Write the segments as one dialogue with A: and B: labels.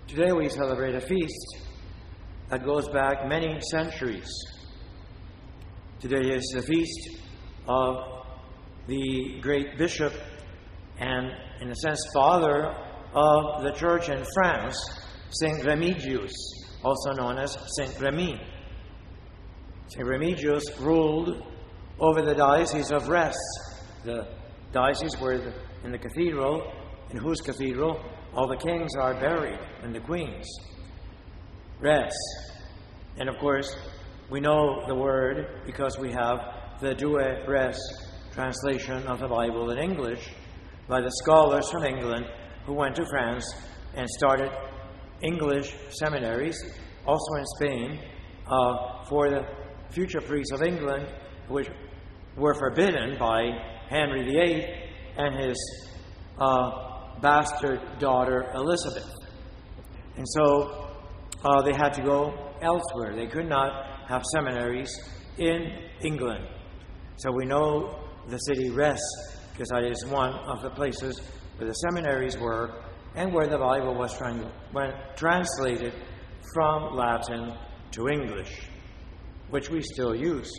A: Today we celebrate a feast that goes back many centuries. Today is the feast of the great bishop and, in a sense, father of the church in France, Saint Remigius, also known as Saint Remy. Saint Remigius ruled over the Diocese of Retz, the diocese where in the cathedral, in whose cathedral all the kings are buried and the queens. Retz. And of course, we know the word because we have the Douay Retz translation of the Bible in English by the scholars from England who went to France and started English seminaries, also in Spain, for the future priests of England, which were forbidden by Henry VIII and his bastard daughter Elizabeth. And so they had to go elsewhere. They could not have seminaries in England. So we know the city Retz, because that is one of the places where the seminaries were and where the Bible was translated from Latin to English, which we still use.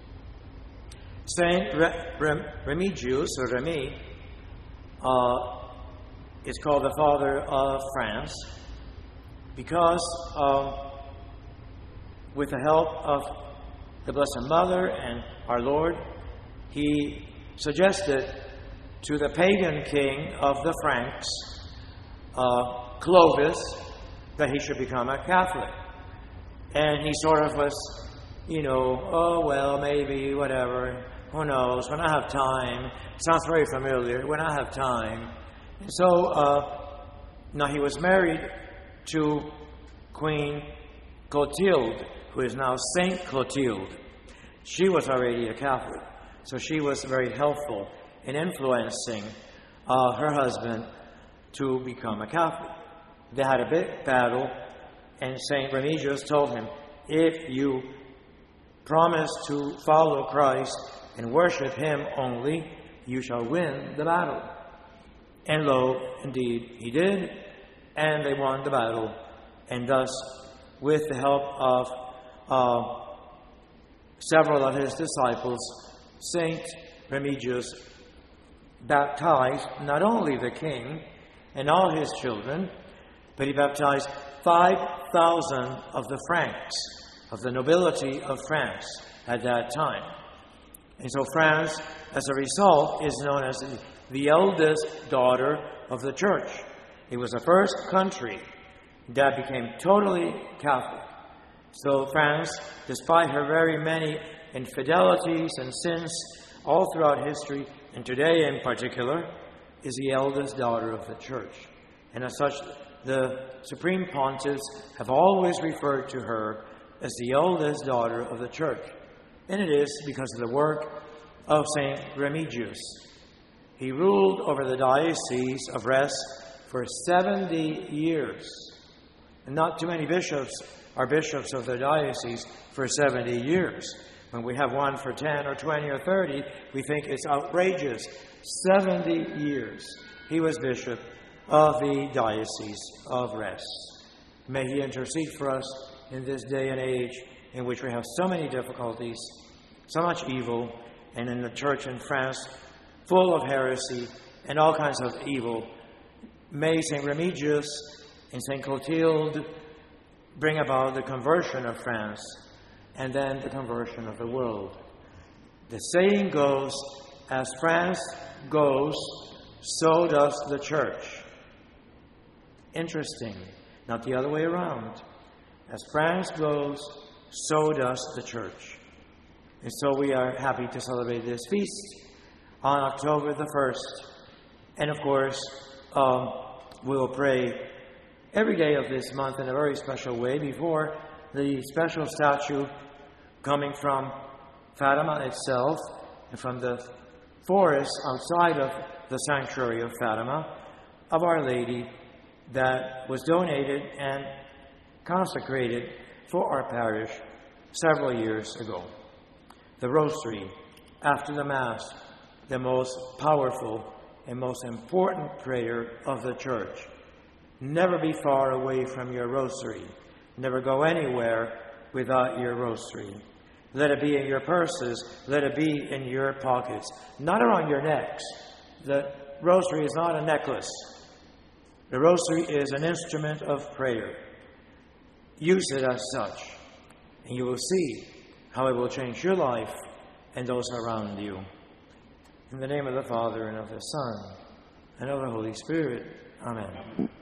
A: Saint Remigius, or Remy, is called the father of France because with the help of the Blessed Mother and our Lord, he suggested to the pagan king of the Franks, Clovis, that he should become a Catholic. And he sort of was, oh, well, maybe, whatever, who knows, when I have time. Sounds very familiar, when I have time. And so, now he was married to Queen Clotilde, who is now Saint Clotilde. She was already a Catholic, so she was very helpful in influencing her husband to become a Catholic. They had a big battle, and Saint Remigius told him, if you promise to follow Christ and worship Him only, you shall win the battle. And lo, indeed, he did, and they won the battle. And thus, with the help of several of his disciples, Saint Remigius baptized not only the king and all his children, but he baptized 5,000 of the Franks, of the nobility of France at that time. And so France, as a result, is known as the eldest daughter of the church. It was the first country that became totally Catholic. So France, despite her very many infidelities and sins all throughout history, and today in particular, is the eldest daughter of the church. And as such, the supreme pontiffs have always referred to her as the eldest daughter of the church. And it is because of the work of Saint Remigius. He ruled over the Diocese of Retz for 70 years. And not too many bishops are bishops of the diocese for 70 years. When we have one for 10 or 20 or 30, we think it's outrageous. 70 years he was bishop of the Diocese of Retz. May he intercede for us in this day and age in which we have so many difficulties, so much evil, and in the church in France full of heresy and all kinds of evil. May St. Remigius and St. Clotilde bring about the conversion of France and then the conversion of the world. The saying goes, as France goes, so does the church. Interesting, not the other way around. As France goes, so does the church. And so we are happy to celebrate this feast on October the 1st. And of course, we will pray every day of this month in a very special way before the special statue coming from Fatima itself and from the forest outside of the sanctuary of Fatima of Our Lady that was donated and consecrated for our parish several years ago. The Rosary, after the Mass, the most powerful and most important prayer of the Church. Never be far away from your rosary. Never go anywhere without your rosary. Let it be in your purses. Let it be in your pockets. Not around your necks. The rosary is not a necklace. The rosary is an instrument of prayer. Use it as such, and you will see how it will change your life and those around you. In the name of the Father, and of the Son, and of the Holy Spirit. Amen.